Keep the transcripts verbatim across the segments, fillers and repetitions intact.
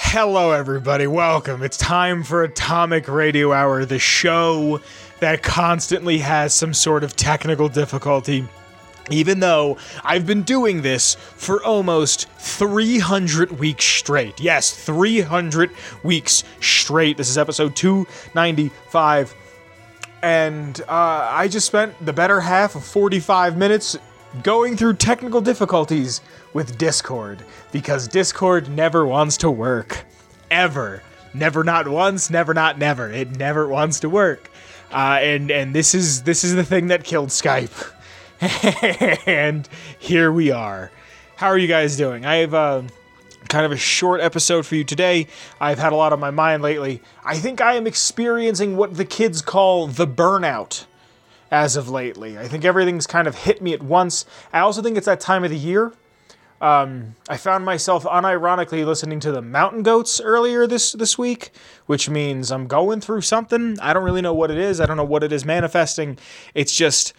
Hello, everybody. Welcome. It's time for Atomic Radio Hour, the show that constantly has some sort of technical difficulty, even though I've been doing this for almost three hundred weeks straight. Yes, three hundred weeks straight. This is episode two ninety-five, and uh, I just spent the better half of forty-five minutes going through technical difficulties with Discord, because Discord never wants to work. Ever. Never not once, never not never. It never wants to work. Uh, and and this is this is the thing that killed Skype. And here we are. How are you guys doing? I have uh, kind of a short episode for you today. I've had a lot on my mind lately. I think I am experiencing what the kids call the burnout as of lately. I think everything's kind of hit me at once. I also think it's that time of the year. Um, I found myself unironically listening to the Mountain Goats earlier this, this week, which means I'm going through something. I don't really know what it is. I don't know what it is manifesting. It's just,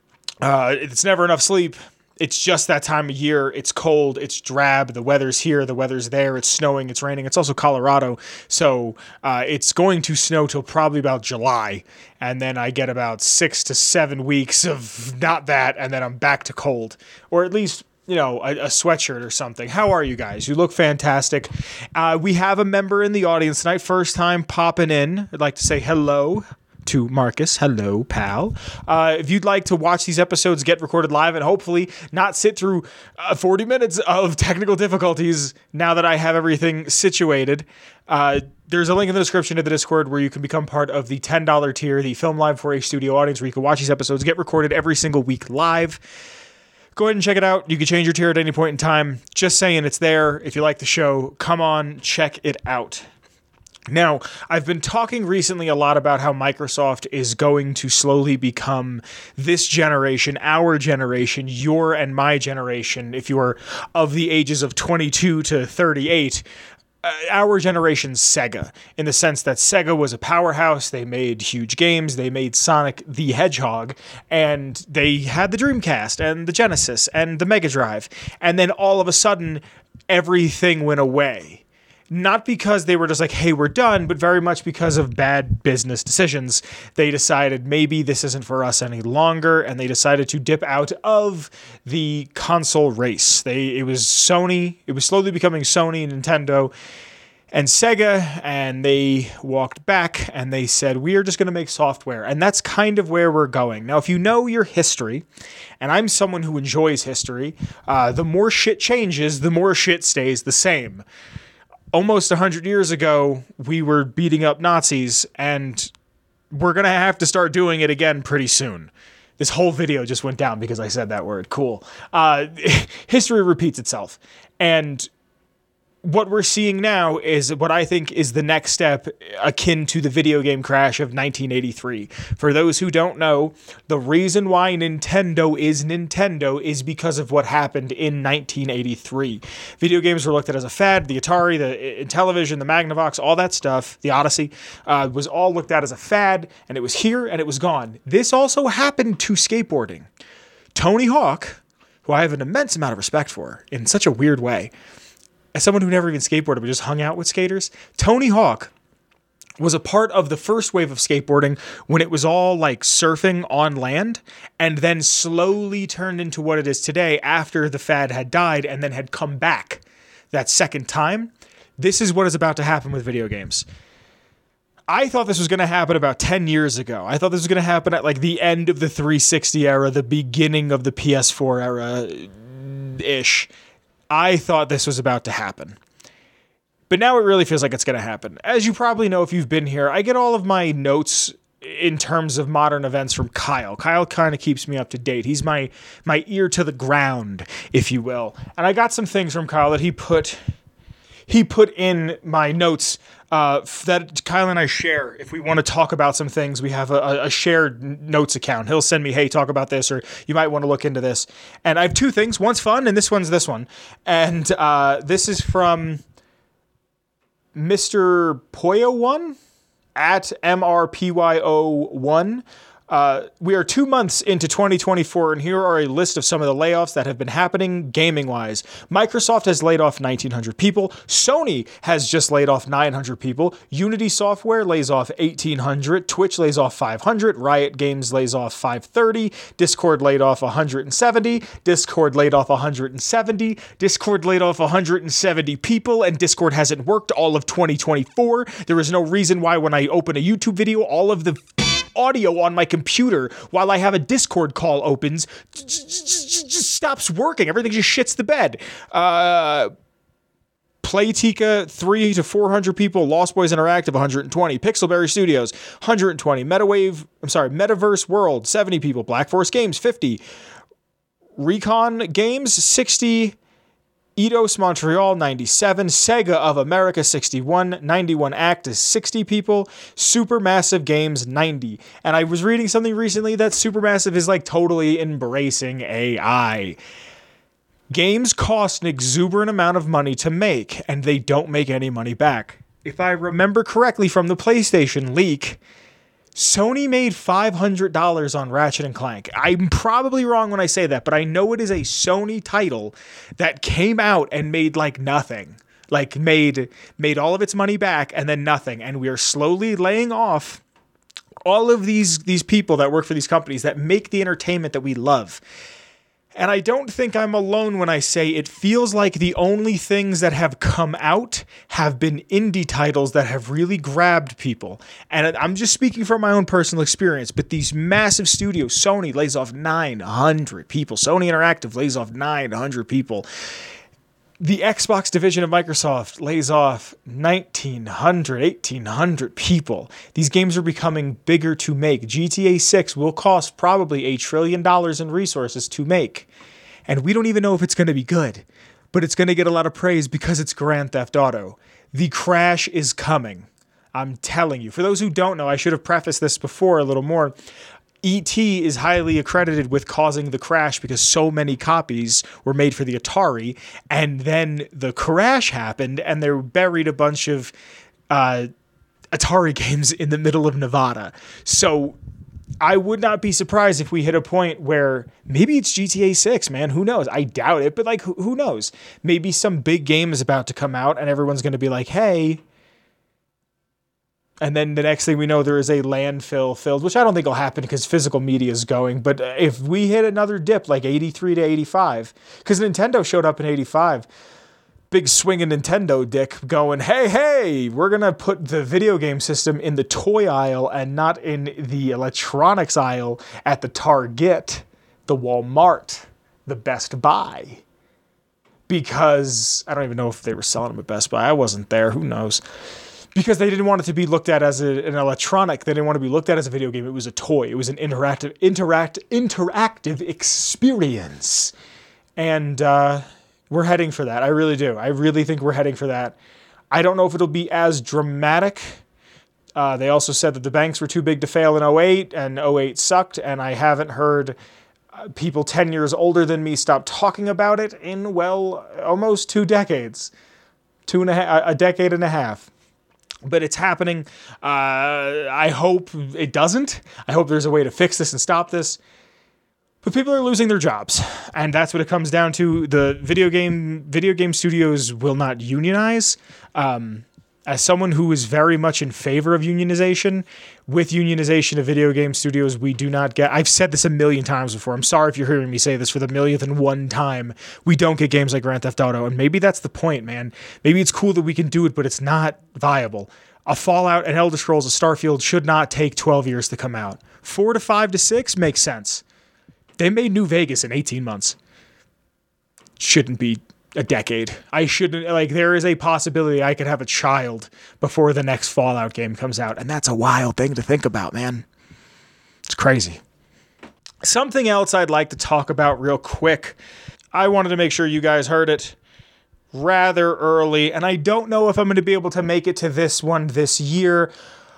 uh, it's never enough sleep. It's just that time of year. It's cold. It's drab. The weather's here. The weather's there. It's snowing. It's raining. It's also Colorado. So uh, it's going to snow till probably about July. And then I get about six to seven weeks of not that. And then I'm back to cold. Or at least, you know, a, a sweatshirt or something. How are you guys? You look fantastic. Uh, we have a member in the audience tonight. First time popping in. I'd like to say hello to Marcus. Hello, pal. Uh, if you'd like to watch these episodes get recorded live and hopefully not sit through uh, forty minutes of technical difficulties now that I have everything situated, uh, there's a link in the description to the Discord where you can become part of the ten dollars tier, the Film Live four H Studio audience, where you can watch these episodes get recorded every single week live. Go ahead and check it out. You can change your tier at any point in time. Just saying, it's there. If you like the show, come on, check it out. Now, I've been talking recently a lot about how Microsoft is going to slowly become this generation, our generation, your and my generation, if you are of the ages of twenty-two to thirty-eight, uh, our generation's Sega, in the sense that Sega was a powerhouse. They made huge games. They made Sonic the Hedgehog, and they had the Dreamcast and the Genesis and the Mega Drive, and then all of a sudden, everything went away. Not because they were just like, hey, we're done, but very much because of bad business decisions. They decided maybe this isn't for us any longer, and they decided to dip out of the console race. They It was Sony. It was slowly becoming Sony, Nintendo, and Sega, and they walked back, and they said, we are just going to make software. And that's kind of where we're going. Now, if you know your history, and I'm someone who enjoys history, uh, the more shit changes, the more shit stays the same. Almost one hundred years ago, we were beating up Nazis, and we're going to have to start doing it again pretty soon. This whole video just went down because I said that word. Cool. Uh, history repeats itself. And what we're seeing now is what I think is the next step, akin to the video game crash of nineteen eighty-three. For those who don't know, the reason why Nintendo is Nintendo is because of what happened in nineteen eighty-three. Video games were looked at as a fad. The Atari, the Intellivision, the Magnavox, all that stuff, the Odyssey, uh, was all looked at as a fad, and it was here and it was gone. This also happened to skateboarding. Tony Hawk, who I have an immense amount of respect for in such a weird way, as someone who never even skateboarded but just hung out with skaters, Tony Hawk was a part of the first wave of skateboarding when it was all like surfing on land, and then slowly turned into what it is today after the fad had died and then had come back that second time. This is what is about to happen with video games. I thought this was going to happen about ten years ago. I thought this was going to happen at like the end of the three sixty era, the beginning of the P S four era-ish. I thought this was about to happen. But now it really feels like it's going to happen. As you probably know if you've been here, I get all of my notes in terms of modern events from Kyle. Kyle kind of keeps me up to date. He's my my ear to the ground, if you will. And I got some things from Kyle that he put he put in my notes uh, that Kyle and I share. If we want to talk about some things, we have a, a shared notes account. He'll send me, hey, talk about this, or you might want to look into this. And I have two things. One's fun, and this one's this one. And uh, this is from Mister Poyo one at M R P Y O one. Uh, we are two months into twenty twenty-four, and here are a list of some of the layoffs that have been happening gaming-wise. Microsoft has laid off nineteen hundred people. Sony has just laid off nine hundred people. Unity Software lays off eighteen hundred. Twitch lays off five hundred. Riot Games lays off five hundred thirty. Discord laid off one hundred seventy. Discord laid off one hundred seventy. Discord laid off one hundred seventy people, and Discord hasn't worked all of twenty twenty-four. There is no reason why when I open a YouTube video, all of the audio on my computer while I have a Discord call opens just stops working. Everything just shits the bed. Uh, Playtika, three to four hundred people. Lost Boys Interactive, one hundred twenty. Pixelberry Studios, one hundred twenty. Metawave, I'm sorry, Metaverse World, seventy people. Black Forest Games, fifty. Recon Games, sixty. Eidos Montreal, ninety-seven. Sega of America, sixty-one. ninety-one Act is sixty people. Supermassive Games, ninety. And I was reading something recently that Supermassive is like totally embracing A I. Games cost an exuberant amount of money to make, and they don't make any money back. If I remember correctly from the PlayStation leak, Sony made five hundred dollars on Ratchet and Clank. I'm probably wrong when I say that, but I know it is a Sony title that came out and made like nothing. Like made made all of its money back and then nothing. And we are slowly laying off all of these these people that work for these companies that make the entertainment that we love. And I don't think I'm alone when I say it feels like the only things that have come out have been indie titles that have really grabbed people. And I'm just speaking from my own personal experience, but these massive studios, Sony lays off nine hundred people. Sony Interactive lays off nine hundred people. The Xbox division of Microsoft lays off nineteen hundred, eighteen hundred people. These games are becoming bigger to make. G T A six will cost probably a trillion dollars in resources to make. And we don't even know if it's going to be good. But it's going to get a lot of praise because it's Grand Theft Auto. The crash is coming. I'm telling you. For those who don't know, I should have prefaced this before a little more. E T is highly accredited with causing the crash because so many copies were made for the Atari, and then the crash happened, and they buried a bunch of uh, Atari games in the middle of Nevada. So I would not be surprised if we hit a point where maybe it's G T A six, man. Who knows? I doubt it, but like, who, who knows? Maybe some big game is about to come out, and everyone's going to be like, hey. And then the next thing we know, there is a landfill filled, which I don't think will happen because physical media is going. But if we hit another dip like eighty-three to eighty-five, because Nintendo showed up in eighty-five, big swinging Nintendo dick going, hey, hey, we're going to put the video game system in the toy aisle and not in the electronics aisle at the Target, the Walmart, the Best Buy. Because I don't even know if they were selling them at Best Buy. I wasn't there. Who knows? Because they didn't want it to be looked at as a, an electronic. They didn't want to be looked at as a video game. It was a toy. It was an interactive, interact, interactive experience. And uh, we're heading for that. I really do. I really think we're heading for that. I don't know if it'll be as dramatic. Uh, they also said that the banks were too big to fail in oh eight, and oh eight sucked, and I haven't heard uh, people ten years older than me stop talking about it in, well, almost two decades. Two and a half, a decade and a half. But it's happening. Uh, I hope it doesn't. I hope there's a way to fix this and stop this. But people are losing their jobs, and that's what it comes down to. The video game video game studios will not unionize. Um, as someone who is very much in favor of unionization, with unionization of video game studios, we do not get... I've said this a million times before. I'm sorry if you're hearing me say this for the millionth and one time. We don't get games like Grand Theft Auto, and maybe that's the point, man. Maybe it's cool that we can do it, but it's not viable. A Fallout, an Elder Scrolls, a Starfield should not take twelve years to come out. Four to five to six makes sense. They made New Vegas in eighteen months. Shouldn't be a decade. I shouldn't, like, there is a possibility I could have a child before the next Fallout game comes out, and that's a wild thing to think about, man. It's crazy. Something else I'd like to talk about real quick. I wanted to make sure you guys heard it rather early, and I don't know if I'm going to be able to make it to this one this year,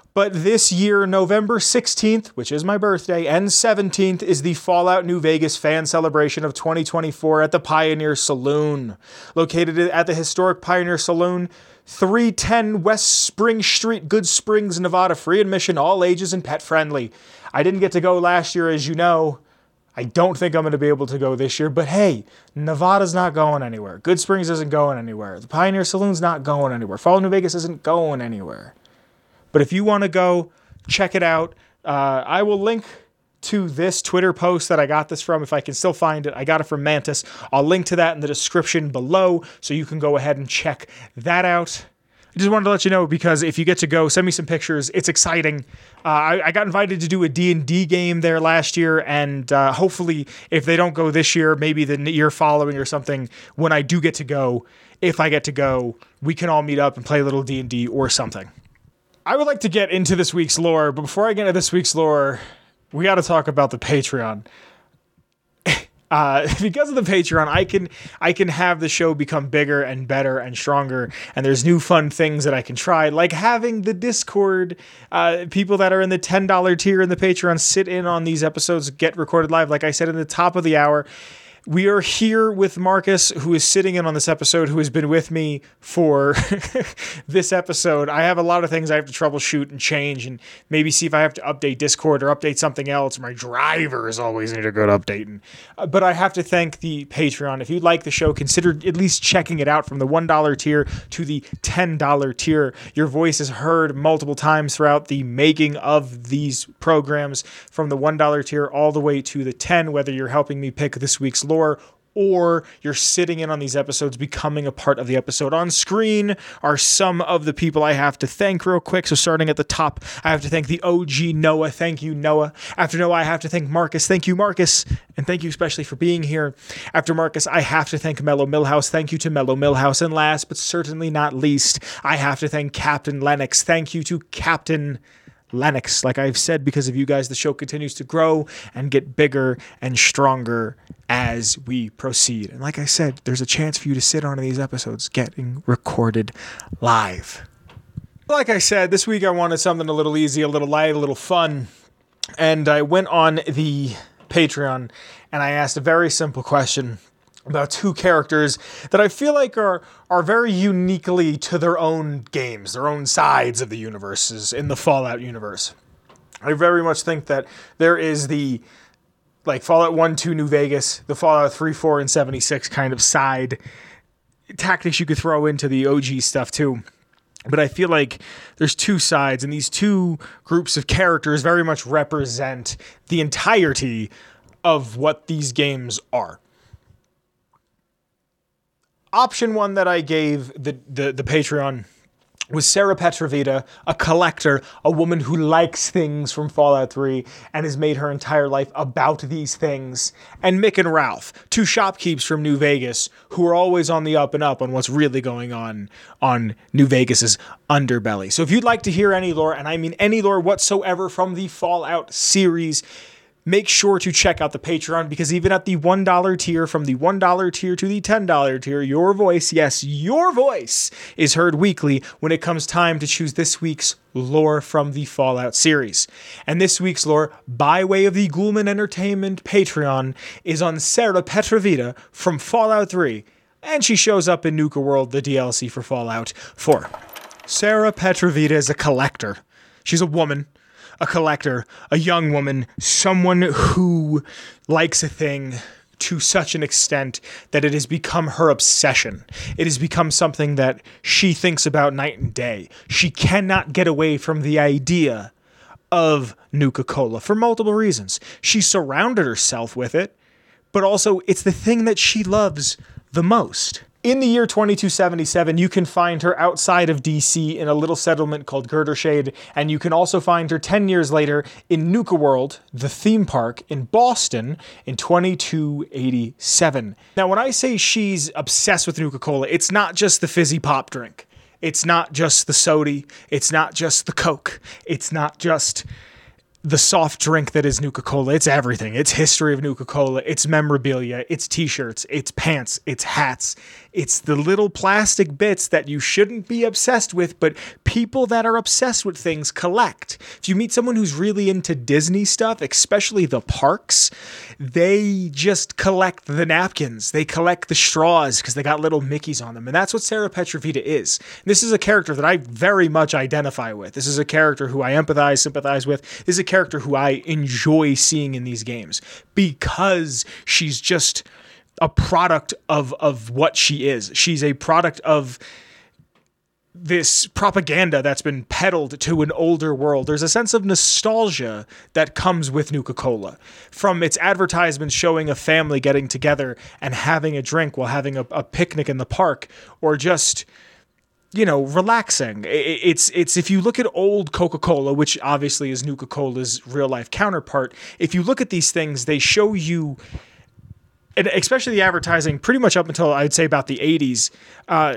But this year, November sixteenth, which is my birthday, and seventeenth is the Fallout New Vegas fan celebration of twenty twenty-four at the Pioneer Saloon. Located at the historic Pioneer Saloon, three ten West Spring Street, Good Springs, Nevada. Free admission, all ages, and pet friendly. I didn't get to go last year, as you know. I don't think I'm going to be able to go this year, but hey, Nevada's not going anywhere. Good Springs isn't going anywhere. The Pioneer Saloon's not going anywhere. Fallout New Vegas isn't going anywhere. But if you want to go, check it out. Uh, I will link to this Twitter post that I got this from, if I can still find it. I got it from Mantis. I'll link to that in the description below, so you can go ahead and check that out. I just wanted to let you know, because if you get to go, send me some pictures. It's exciting. Uh, I, I got invited to do a D and D game there last year, and uh, hopefully, if they don't go this year, maybe the year following or something, when I do get to go, if I get to go, we can all meet up and play a little D and D or something. I would like to get into this week's lore, but before I get into this week's lore, we got to talk about the Patreon. Uh, because of the Patreon, I can I can have the show become bigger and better and stronger, and there's new fun things that I can try, like having the Discord, uh, people that are in the ten dollars tier in the Patreon sit in on these episodes, get recorded live, like I said in the top of the hour. We are here with Marcus, who is sitting in on this episode, who has been with me for this episode. I have a lot of things I have to troubleshoot and change, and maybe see if I have to update Discord or update something else. My drivers always need a good updating. Uh, but I have to thank the Patreon. If you like the show, consider at least checking it out from the one dollar tier to the ten dollars tier. Your voice is heard multiple times throughout the making of these programs, from the one dollar tier all the way to the ten, whether you're helping me pick this week's lore, or you're sitting in on these episodes, becoming a part of the episode. On screen are some of the people I have to thank real quick. So starting at the top, I have to thank the O G Noah. Thank you, Noah. After Noah, I have to thank Marcus. Thank you, Marcus. And thank you especially for being here. After Marcus, I have to thank Mellow Millhouse. Thank you to Mellow Millhouse. And last but certainly not least, I have to thank Captain Lennox. Thank you to Captain Lennox. Like I've said, because of you guys, the show continues to grow and get bigger and stronger as we proceed. And like I said, there's a chance for you to sit on these episodes getting recorded live. Like I said, this week I wanted something a little easy, a little light, a little fun. And I went on the Patreon and I asked a very simple question about two characters that I feel like are are very uniquely to their own games, their own sides of the universes in the Fallout universe. I very much think that there is the like Fallout one, two, New Vegas, the Fallout three, four, and seventy-six kind of side tactics you could throw into the O G stuff too. But I feel like there's two sides, and these two groups of characters very much represent the entirety of what these games are. Option one that I gave the, the, the Patreon was Sarah Petrovita, a collector, a woman who likes things from Fallout three and has made her entire life about these things. And Mick and Ralph, two shopkeepers from New Vegas who are always on the up and up on what's really going on on New Vegas's underbelly. So if you'd like to hear any lore, and I mean any lore whatsoever from the Fallout series, make sure to check out the Patreon, because even at the one dollar tier, from the one dollar tier to the ten dollar tier, your voice, yes, your voice, is heard weekly when it comes time to choose this week's lore from the Fallout series. And this week's lore, by way of the Ghoulman Entertainment Patreon, is on Sarah Petrovita from Fallout three, and she shows up in Nuka World, the D L C for Fallout four. Sarah Petrovita is a collector. She's a woman. A collector, a young woman, someone who likes a thing to such an extent that it has become her obsession. It has become something that she thinks about night and day. She cannot get away from the idea of Nuka-Cola for multiple reasons. She surrounded herself with it, but also it's the thing that she loves the most. In the year twenty-two seventy-seven, you can find her outside of D C in a little settlement called Girdershade, and you can also find her ten years later in Nuka World, the theme park in Boston, in twenty-two eighty-seven. Now, when I say she's obsessed with Nuka-Cola, it's not just the fizzy pop drink. It's not just the soda. It's not just the Coke. It's not just the soft drink that is Nuka-Cola. It's everything. It's history of Nuka-Cola. It's memorabilia. It's t-shirts. It's pants. It's hats. It's the little plastic bits that you shouldn't be obsessed with, but people that are obsessed with things collect. If you meet someone who's really into Disney stuff, especially the parks, they just collect the napkins. They collect the straws because they got little Mickeys on them. And that's what Sarah Petrovita is. And this is a character that I very much identify with. This is a character who I empathize, sympathize with. This is a character who I enjoy seeing in these games because she's just a product of of what she is. She's a product of this propaganda that's been peddled to an older world. There's a sense of nostalgia that comes with Nuka-Cola from its advertisements showing a family getting together and having a drink while having a, a picnic in the park, or just, you know, relaxing. It's, it's, if you look at old Coca-Cola, which obviously is Nuka-Cola's real life counterpart, if you look at these things, they show you, and especially the advertising pretty much up until I'd say about the eighties, uh,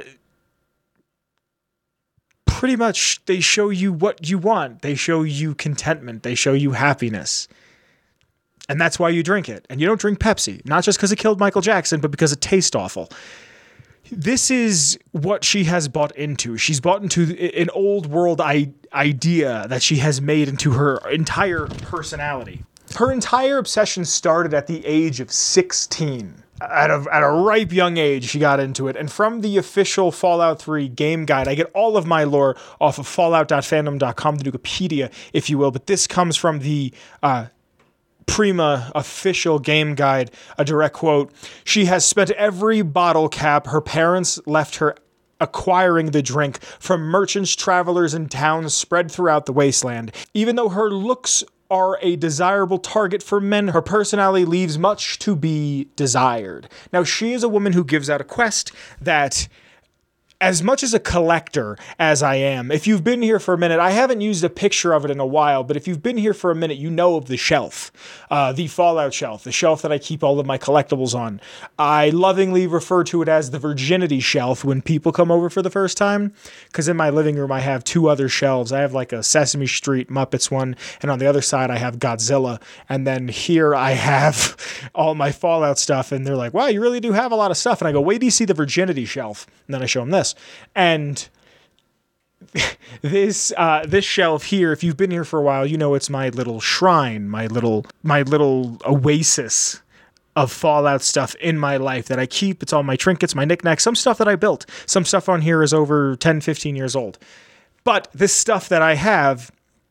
pretty much they show you what you want. They show you contentment. They show you happiness. And that's why you drink it. And you don't drink Pepsi, not just because it killed Michael Jackson, but because it tastes awful. This is what she has bought into. She's bought into an old world I- idea that she has made into her entire personality. Her entire obsession started at the age of sixteen. At a, at a ripe young age, she got into it. And from the official Fallout three game guide, I get all of my lore off of fallout dot fandom dot com, the Nukipedia, if you will. But this comes from the uh, Prima official game guide, a direct quote. She has spent every bottle cap her parents left her acquiring the drink from merchants, travelers, and towns spread throughout the wasteland. Even though her looks are a desirable target for men, her personality leaves much to be desired. Now, she is a woman who gives out a quest that, as much as a collector as I am, if you've been here for a minute, I haven't used a picture of it in a while, but if you've been here for a minute, you know of the shelf, uh, the Fallout shelf, the shelf that I keep all of my collectibles on. I lovingly refer to it as the virginity shelf when people come over for the first time, because in my living room, I have two other shelves. I have like a Sesame Street Muppets one, and on the other side, I have Godzilla, and then here I have all my Fallout stuff, and they're like, wow, you really do have a lot of stuff, and I go, wait till you see the virginity shelf, and then I show them this. And this uh, this shelf here, if you've been here for a while, you know it's my little shrine, my little my little oasis of Fallout stuff in my life that I keep. It's all my trinkets, my knickknacks, some stuff that I built. Some stuff on here is over ten, fifteen years old. But this stuff that I have,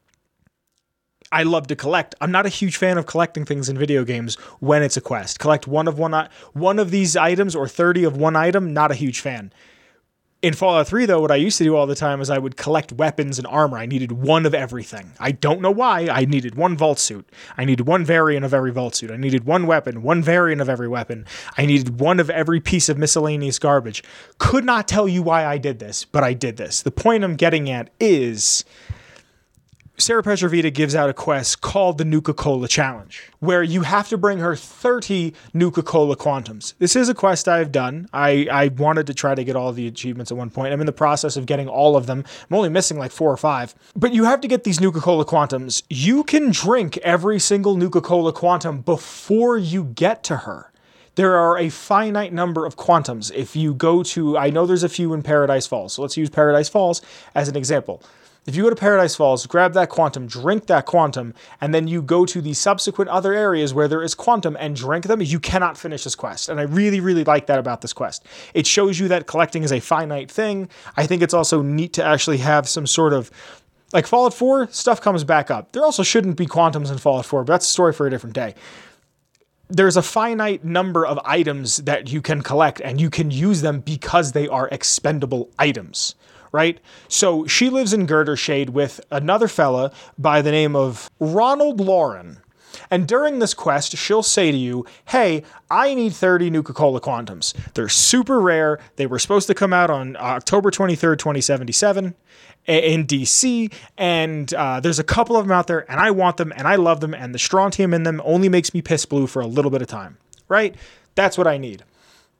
I love to collect. I'm not a huge fan of collecting things in video games when it's a quest. Collect one of one one of these items or thirty of one item, not a huge fan. In Fallout three, though, what I used to do all the time is I would collect weapons and armor. I needed one of everything. I don't know why. I needed one vault suit. I needed one variant of every vault suit. I needed one weapon, one variant of every weapon. I needed one of every piece of miscellaneous garbage. Could not tell you why I did this, but I did this. The point I'm getting at is Sarah Petrovita gives out a quest called the Nuka-Cola Challenge, where you have to bring her thirty Nuka-Cola Quantums. This is a quest I've done. I, I wanted to try to get all the achievements at one point. I'm in the process of getting all of them. I'm only missing like four or five. But you have to get these Nuka-Cola Quantums. You can drink every single Nuka-Cola Quantum before you get to her. There are a finite number of quantums. If you go to, I know there's a few in Paradise Falls, so let's use Paradise Falls as an example. If you go to Paradise Falls, grab that quantum, drink that quantum, and then you go to the subsequent other areas where there is quantum and drink them, you cannot finish this quest. And I really, really like that about this quest. It shows you that collecting is a finite thing. I think it's also neat to actually have some sort of, like Fallout four, stuff comes back up. There also shouldn't be quantums in Fallout four, but that's a story for a different day. There's a finite number of items that you can collect, and you can use them because they are expendable items. Right? So she lives in Girder Shade with another fella by the name of Ronald Lauren. And during this quest, she'll say to you, hey, I need thirty Nuka-Cola Quantums. They're super rare. They were supposed to come out on October twenty-third, twenty seventy-seven in D C, and uh, there's a couple of them out there, and I want them, and I love them, and the strontium in them only makes me piss blue for a little bit of time. Right? That's what I need.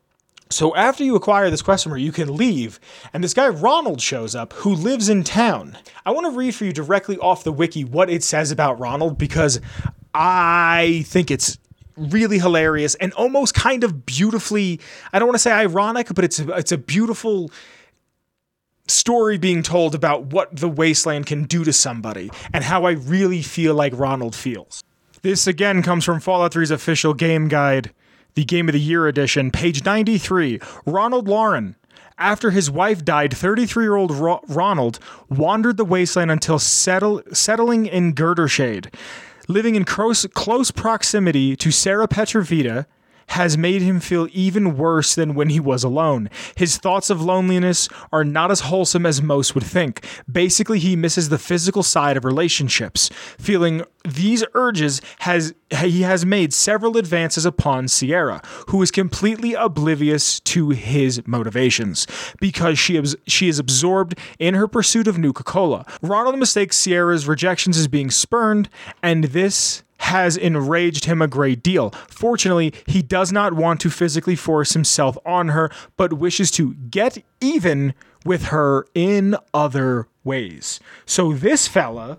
So after you acquire this quest from her, you can leave, and this guy Ronald shows up, who lives in town. I want to read for you directly off the wiki what it says about Ronald, because I think it's really hilarious and almost kind of beautifully, I don't want to say ironic, but it's a, it's a beautiful story being told about what the wasteland can do to somebody, and how I really feel like Ronald feels. This again comes from Fallout three's official game guide, the Game of the Year edition, page ninety-three. Ronald Lauren. After his wife died, thirty-three-year-old Ro- Ronald wandered the wasteland until settle- settling in Girdershade. Living in close, close proximity to Sarah Petrovita has made him feel even worse than when he was alone. His thoughts of loneliness are not as wholesome as most would think. Basically, he misses the physical side of relationships. Feeling these urges, has he has made several advances upon Sierra, who is completely oblivious to his motivations, because she is, she is absorbed in her pursuit of Nuka-Cola. Ronald mistakes Sierra's rejections as being spurned, and this has enraged him a great deal. Fortunately, he does not want to physically force himself on her, but wishes to get even with her in other ways. So this fella,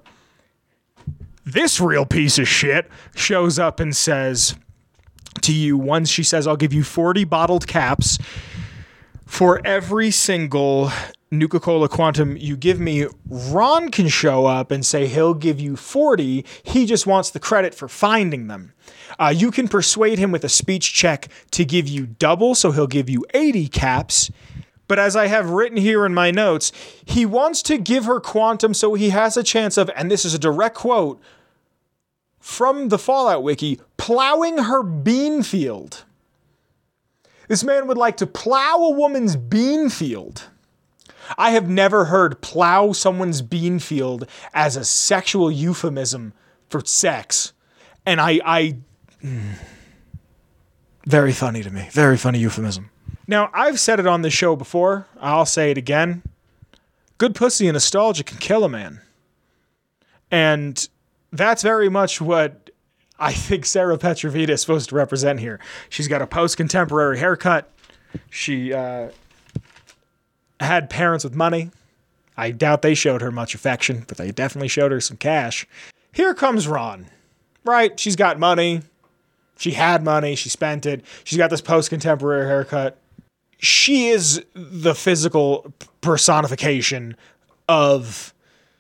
this real piece of shit, shows up and says to you, once she says, I'll give you forty bottled caps for every single Nuka-Cola Quantum you give me. Ron can show up and say he'll give you forty. He just wants the credit for finding them. Uh, you can persuade him with a speech check to give you double, so he'll give you eighty caps. But as I have written here in my notes, he wants to give her Quantum so he has a chance of, and this is a direct quote from the Fallout Wiki, plowing her bean field. This man would like to plow a woman's bean field. I have never heard plow someone's bean field as a sexual euphemism for sex. And I, I, mm, very funny to me. Very funny euphemism. Now, I've said it on this show before. I'll say it again. Good pussy and nostalgia can kill a man. And that's very much what I think Sarah Petrovita is supposed to represent here. She's got a post-contemporary haircut. She, uh... had parents with money. I doubt they showed her much affection, but they definitely showed her some cash. Here comes Ron. Right, she's got money. She had money. She spent it. She's got this post-contemporary haircut. She is the physical personification of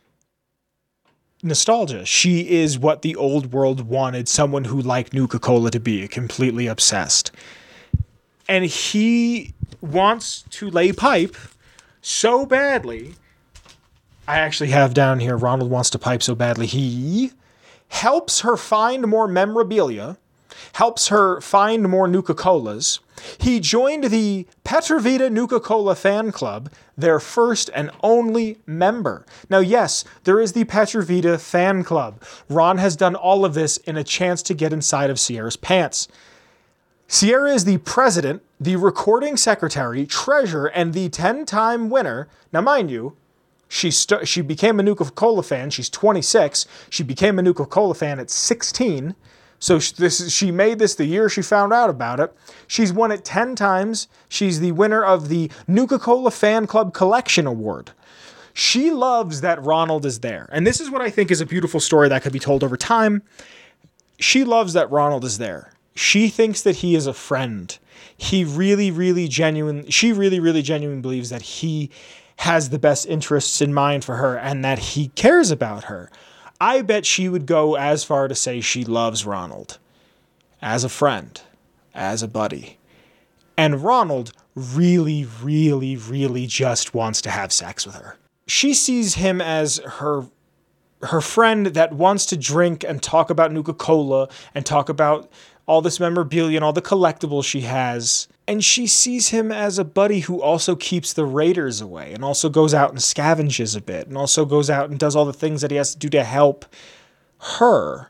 nostalgia. She is what the old world wanted someone who liked Nuka-Cola to be, completely obsessed. And he wants to lay pipe so badly. I actually have down here, Ronald wants to pipe so badly. He helps her find more memorabilia, helps her find more Nuka-Colas. He joined the Petrovita Nuka-Cola fan club, their first and only member. Now, yes, there is the Petrovita fan club. Ron has done all of this in a chance to get inside of Sierra's pants. Sierra is the president, the recording secretary, treasurer, and the ten-time winner. Now, mind you, she st- she became a Nuka-Cola fan. She's twenty-six. She became a Nuka-Cola fan at sixteen. So this is, she made this the year she found out about it. She's won it ten times. She's the winner of the Nuka-Cola Fan Club Collection Award. She loves that Ronald is there. And this is what I think is a beautiful story that could be told over time. She loves that Ronald is there. She thinks that he is a friend. He really, really genuine. She really, really genuinely believes that he has the best interests in mind for her and that he cares about her. I bet she would go as far to say she loves Ronald as a friend, as a buddy. And Ronald really, really, really just wants to have sex with her. She sees him as her her friend that wants to drink and talk about Nuka-Cola and talk about all this memorabilia and all the collectibles she has. And she sees him as a buddy who also keeps the raiders away and also goes out and scavenges a bit and also goes out and does all the things that he has to do to help her.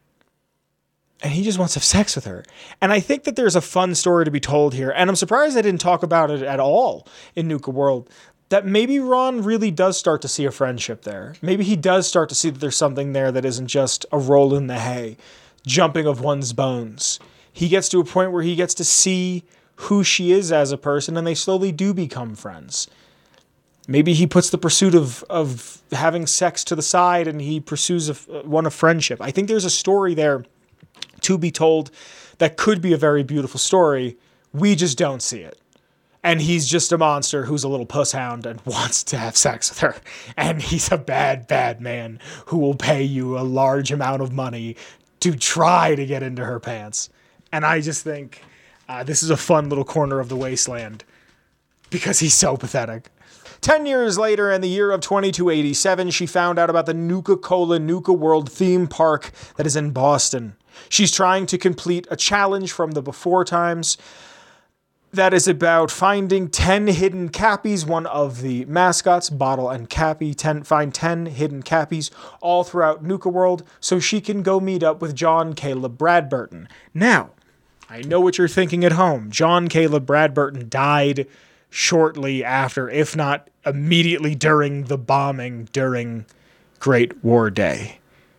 And he just wants to have sex with her. And I think that there's a fun story to be told here. And I'm surprised I didn't talk about it at all in Nuka World. That maybe Ron really does start to see a friendship there. Maybe he does start to see that there's something there that isn't just a roll in the hay, jumping of one's bones. He gets to a point where he gets to see who she is as a person, and they slowly do become friends. Maybe he puts the pursuit of, of having sex to the side and he pursues a, one of friendship. I think there's a story there to be told that could be a very beautiful story. We just don't see it. And he's just a monster who's a little puss hound and wants to have sex with her. And he's a bad, bad man who will pay you a large amount of money to try to get into her pants. And I just think uh, this is a fun little corner of the wasteland because he's so pathetic. Ten years later, in the year of twenty-two eighty-seven, she found out about the Nuka-Cola Nuka World theme park that is in Boston. She's trying to complete a challenge from the before times that is about finding ten hidden Cappies, one of the mascots, Bottle and Cappy. Ten, find ten hidden Cappies all throughout Nuka World so she can go meet up with John Caleb Bradburton. Now, I know what you're thinking at home. John Caleb Bradburton died shortly after, if not immediately during the bombing during Great War Day.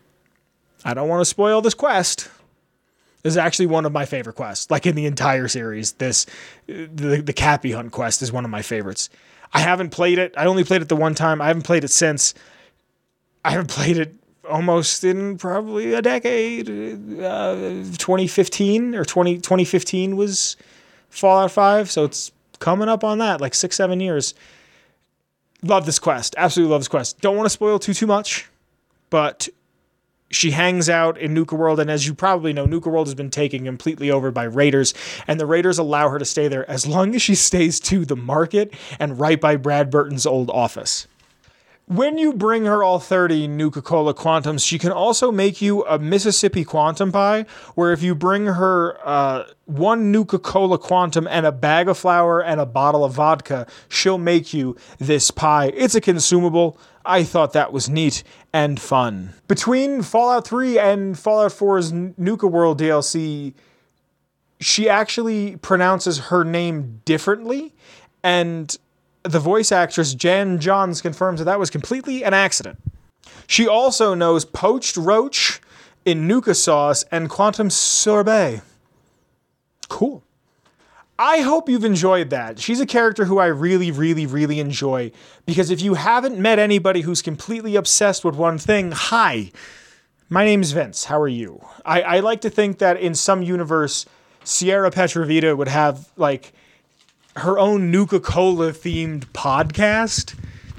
I don't want to spoil this quest. This is actually one of my favorite quests. Like in the entire series, this the, the Cappy Hunt quest is one of my favorites. I haven't played it. I only played it the one time. I haven't played it since. I haven't played it almost in probably a decade. Uh, twenty fifteen or twenty, twenty fifteen was Fallout five, so it's coming up on that, like six, seven years. Love this quest. Absolutely love this quest. Don't want to spoil too, too much, but she hangs out in Nuka World, and as you probably know, Nuka World has been taken completely over by raiders, and the raiders allow her to stay there as long as she stays to the market and right by Bradburton's old office. When you bring her all thirty Nuka-Cola Quantums, she can also make you a Mississippi Quantum Pie, where if you bring her uh, one Nuka-Cola Quantum and a bag of flour and a bottle of vodka, she'll make you this pie. It's a consumable. I thought that was neat and fun. Between Fallout three and Fallout four's Nuka World D L C, she actually pronounces her name differently, and the voice actress Jan Johns confirms that that was completely an accident. She also knows poached roach in Nuka sauce and quantum sorbet. Cool. I hope you've enjoyed that. She's a character who I really, really, really enjoy, because if you haven't met anybody who's completely obsessed with one thing, hi, my name's Vince. How are you? I, I like to think that in some universe, Sierra Petrovita would have, like, her own Nuka-Cola themed podcast.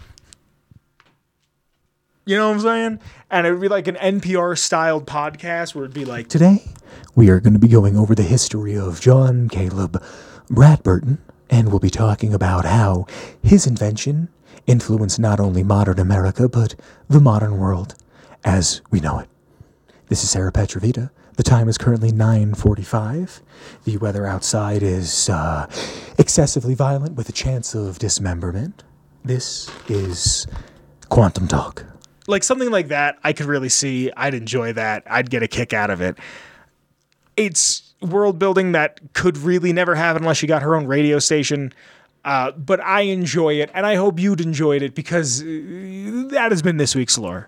You know what I'm saying? And it would be like an N P R styled podcast where it'd be like, today we are going to be going over the history of John Caleb Bradburton, and we'll be talking about how his invention influenced not only modern America, but the modern world as we know it. This is Sarah Petrovita. The time is currently nine forty-five. The weather outside is uh, excessively violent with a chance of dismemberment. This is Quantum Talk. Like something like that, I could really see. I'd enjoy that. I'd get a kick out of it. It's world building that could really never happen unless you got her own radio station. Uh, but I enjoy it, and I hope you'd enjoyed it, because that has been this week's lore.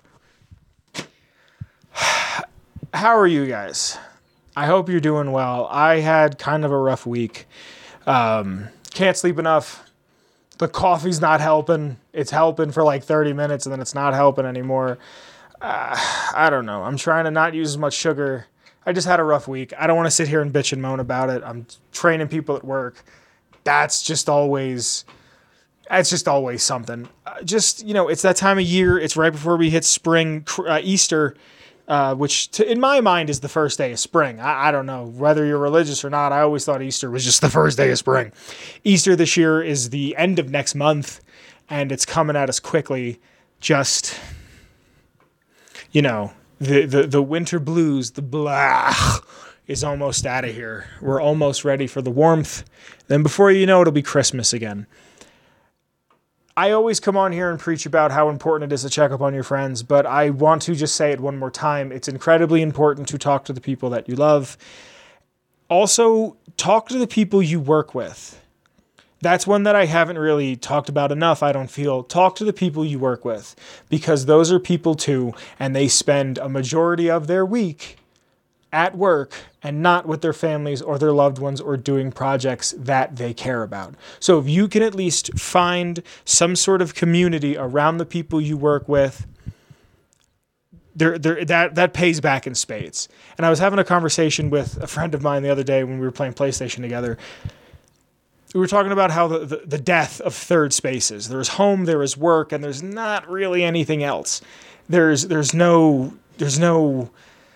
How are you guys? I hope you're doing well. I had kind of a rough week. Um, can't sleep enough. The coffee's not helping. It's helping for like thirty minutes, and then it's not helping anymore. Uh, I don't know. I'm trying to not use as much sugar. I just had a rough week. I don't want to sit here and bitch and moan about it. I'm training people at work. That's just always... It's just always something. Uh, just, you know, it's that time of year. It's right before we hit spring, uh, Easter, uh, which to, in my mind is the first day of spring. I, I don't know whether you're religious or not. I always thought Easter was just the first day of spring. Easter this year is the end of next month, and it's coming at us quickly. Just, you know, the, the, the winter blues, the blah, is almost out of here. We're almost ready for the warmth. Then before you know it, it'll be Christmas again. I always come on here and preach about how important it is to check up on your friends, but I want to just say it one more time. It's incredibly important to talk to the people that you love. Also, talk to the people you work with. That's one that I haven't really talked about enough, I don't feel. Talk to the people you work with, because those are people too, and they spend a majority of their week at work and not with their families or their loved ones or doing projects that they care about. So if you can at least find some sort of community around the people you work with, there, there, that, that pays back in spades. And I was having a conversation with a friend of mine the other day when we were playing PlayStation together. We were talking about how the, the, the death of third spaces. There is home, there is work, and there's not really anything else. There's there's no there's no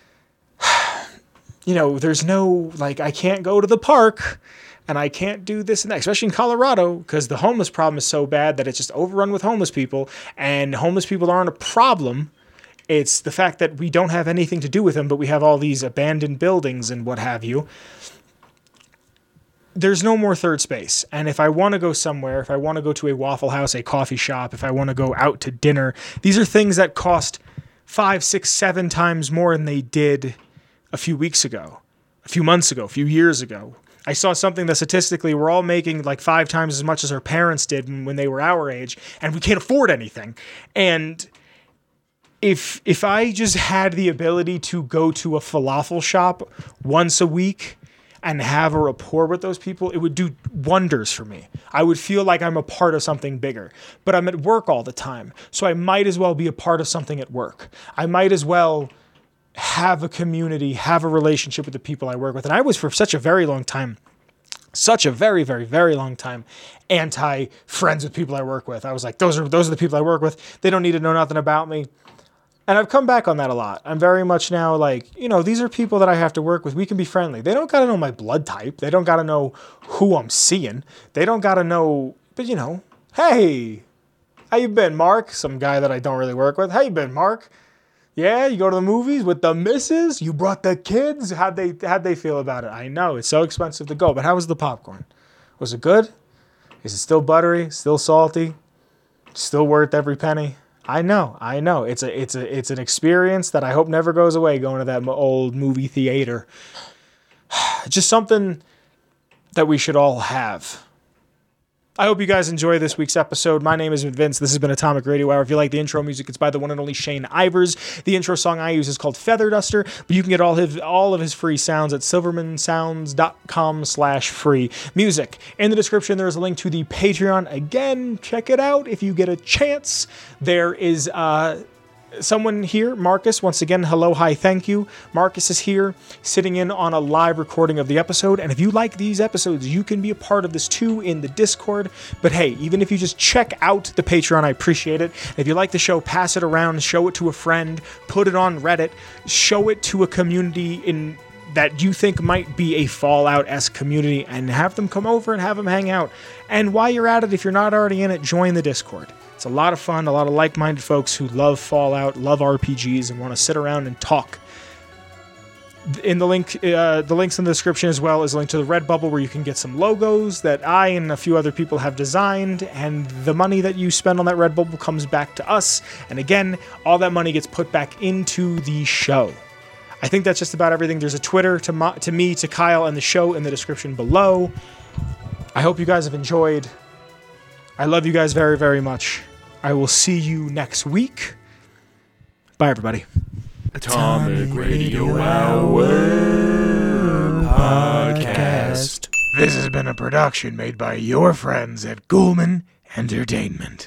you know, there's no, like, I can't go to the park and I can't do this and that, especially in Colorado, because the homeless problem is so bad that it's just overrun with homeless people, and homeless people aren't a problem. It's the fact that we don't have anything to do with them, but we have all these abandoned buildings and what have you. There's no more third space. And if I want to go somewhere, if I want to go to a Waffle House, a coffee shop, if I want to go out to dinner, these are things that cost five, six, seven times more than they did a few weeks ago, a few months ago, a few years ago. I saw something that statistically we're all making like five times as much as our parents did when they were our age, and we can't afford anything. And if if I just had the ability to go to a falafel shop once a week and have a rapport with those people, it would do wonders for me. I would feel like I'm a part of something bigger. But I'm at work all the time, so I might as well be a part of something at work. I might as well have a community, have a relationship with the people I work with. And I was for such a very long time, such a very, very, very long time, anti-friends with people I work with. I was like, those are those are the people I work with. They don't need to know nothing about me. And I've come back on that a lot. I'm very much now like, you know, these are people that I have to work with. We can be friendly. They don't got to know my blood type. They don't got to know who I'm seeing. They don't got to know, but you know, hey, how you been, Mark? Some guy that I don't really work with. How you been, Mark? Yeah, you go to the movies with the missus? You brought the kids? How'd they, how'd they feel about it? I know, it's so expensive to go, but how was the popcorn? Was it good? Is it still buttery? Still salty? Still worth every penny? I know, I know. It's a, it's a, it's an experience that I hope never goes away, going to that old movie theater. Just something that we should all have. I hope you guys enjoy this week's episode. My name is Vince. This has been Atomic Radio Hour. If you like the intro music, it's by the one and only Shane Ivers. The intro song I use is called Feather Duster, but you can get all his all of his free sounds at silvermansounds.com slash free music. In the description, there's a link to the Patreon. Again, check it out if you get a chance. There is uh, someone here, Marcus. Once again, hello, hi, thank you. Marcus is here, sitting in on a live recording of the episode. And if you like these episodes, you can be a part of this too in the Discord. But hey, even if you just check out the Patreon, I appreciate it. If you like the show, pass it around, show it to a friend, put it on Reddit, show it to a community in that you think might be a Fallout-esque community, and have them come over and have them hang out. And while you're at it, if you're not already in it, join the Discord. It's a lot of fun, a lot of like-minded folks who love Fallout, love R P Gs, and want to sit around and talk. In the link, uh, the links in the description as well is a link to the Redbubble where you can get some logos that I and a few other people have designed, and the money that you spend on that Redbubble comes back to us. And again, all that money gets put back into the show. I think that's just about everything. There's a Twitter to, mo- to me, to Kyle, and the show in the description below. I hope you guys have enjoyed. I love you guys very, very much. I will see you next week. Bye, everybody. Atomic Radio Hour Podcast. This has been a production made by your friends at Ghoulman Entertainment.